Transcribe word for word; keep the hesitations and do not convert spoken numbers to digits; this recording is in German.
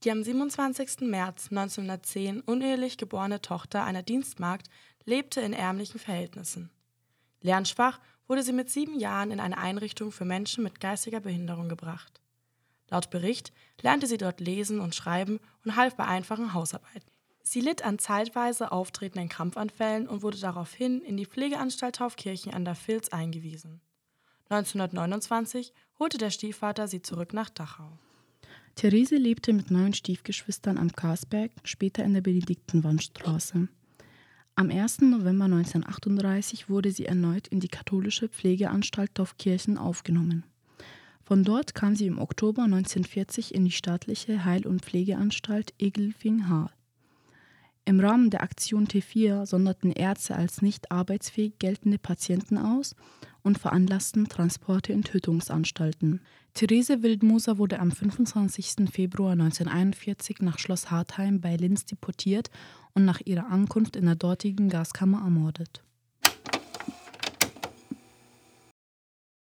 Die am siebenundzwanzigsten März neunzehnhundertzehn unehelich geborene Tochter einer Dienstmagd lebte in ärmlichen Verhältnissen. Lernschwach wurde sie mit sieben Jahren in eine Einrichtung für Menschen mit geistiger Behinderung gebracht. Laut Bericht lernte sie dort lesen und schreiben und half bei einfachen Hausarbeiten. Sie litt an zeitweise auftretenden Krampfanfällen und wurde daraufhin in die Pflegeanstalt Taufkirchen an der Vils eingewiesen. neunzehnhundertneunundzwanzig holte der Stiefvater sie zurück nach Dachau. Therese lebte mit neun Stiefgeschwistern am Karsberg, später in der Benediktenwandstraße. Am ersten November neunzehnhundertachtunddreißig wurde sie erneut in die katholische Pflegeanstalt Taufkirchen aufgenommen. Von dort kam sie im Oktober neunzehnhundertvierzig in die staatliche Heil- und Pflegeanstalt Egelfing-Hahl. Im Rahmen der Aktion T vier sonderten Ärzte als nicht arbeitsfähig geltende Patienten aus und veranlassten Transporte in Tötungsanstalten. Therese Wildmoser wurde am fünfundzwanzigsten Februar neunzehnhunderteinundvierzig nach Schloss Hartheim bei Linz deportiert und nach ihrer Ankunft in der dortigen Gaskammer ermordet.